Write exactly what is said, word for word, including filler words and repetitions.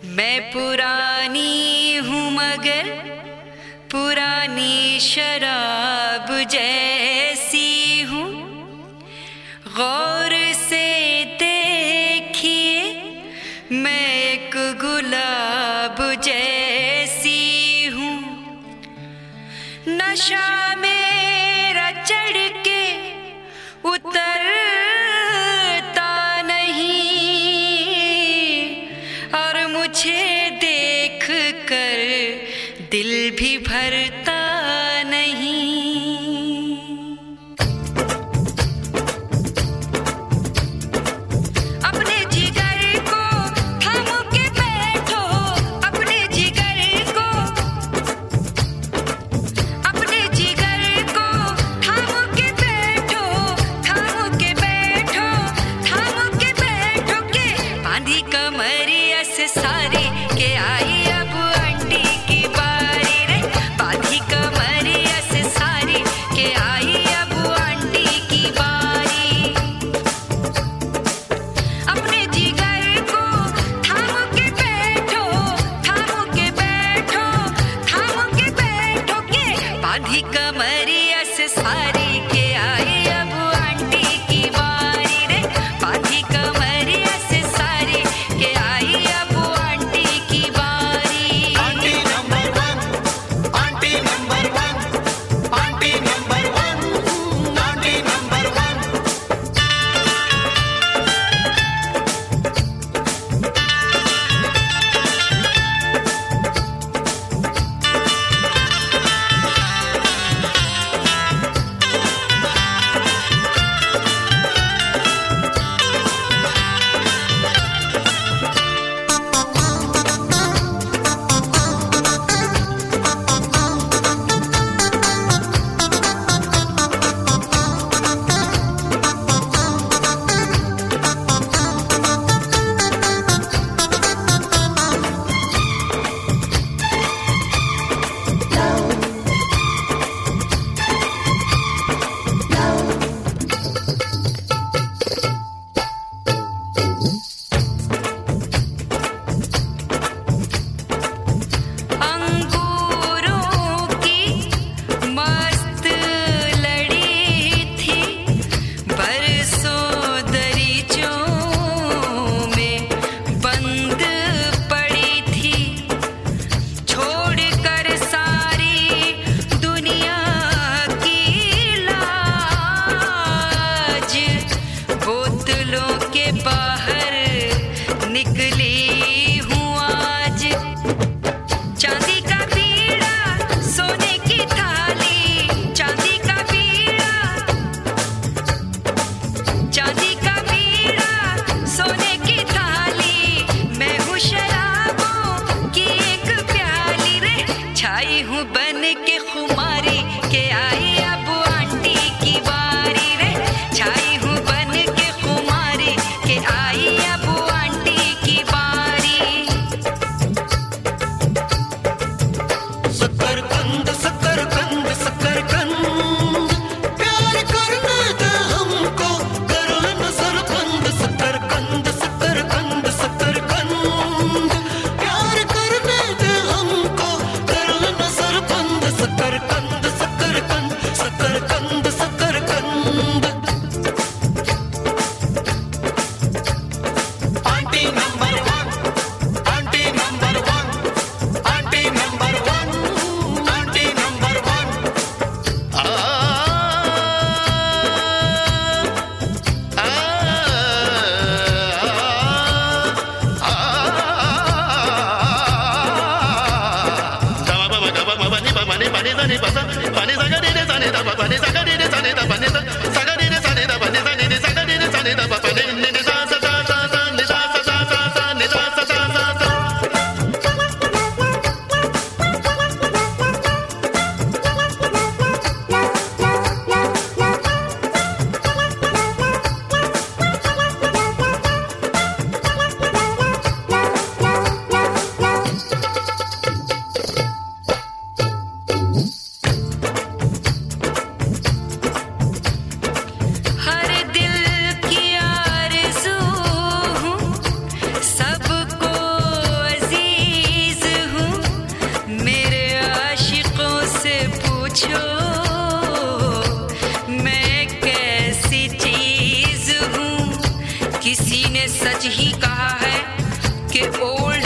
मैं पुरानी हूँ मगर पुरानी शराब जैसी हूँ। गौर से देखिए मैं एक गुलाब जैसी हूँ। नशा मेरा चढ़ के उतरता नहीं और मुझे देख कर दिल भी भरता नहीं। अपने जिगर को थाम के बैठो, अपने जिगर को, अपने जिगर को थाम के बैठो, थाम के बैठो, थाम के बैठो के बांधी कमरिया से सारी के आई अब आंटी की बारी रे। बांधी कमरिया से सारी के आई अब आंटी की बारी। अपने जिगर को थाम के बैठो, थाम के बैठो, थाम के बैठो के बांधी कमरिया से सारी के आई अब आंटी की बारी रे। बांधी कमरिया से सारी के आई अब आंटी की बारी। Aunty number one, aunty number one, aunty number one, aunty number one. अंगूरों की मस्त लड़ी थी बरसों दरीचों में बंद पड़ी थी। छोड़कर सारी दुनिया की लाज बोतलों के बाहर निकली हूँ आज। चांदी का बीड़ा सोने की थाली, चांदी का बीड़ा, चांदी का बीड़ा सोने की थाली। मैं हूँ शराबों की एक प्याली रे। छाई हूँ बन के खुमारी के आई अब आंटी की बारी रे। छाई हूँ बन के खुमारी के आई अब आंटी की बारी। शकरकंद शकरकंद शकरकंद, प्यार करने दे हमको, कर नजर बंद। शकरकंद शकरकंद शकरकंद, प्यार करने दे हमको, कर नजर बंद। शकरकंद शकरकंद शकरकंद शकरकंद। Aunty number one, aunty number one, aunty number one, aunty number one. आ आ आ दबा बाबा दबा बाबा नि बाबा नि बानी जानी बसा बानी जागा दे जाने दबा बानी जागा दे जाने दबा नि जागा दे जाने दबा नि जाने दे जागा दे जाने दबा बानी नि नि सा सा सा सा सा नि सा सा सा सा सा नि सा सा सा सा सा। किसी ने सच ही कहा है कि ओल्ड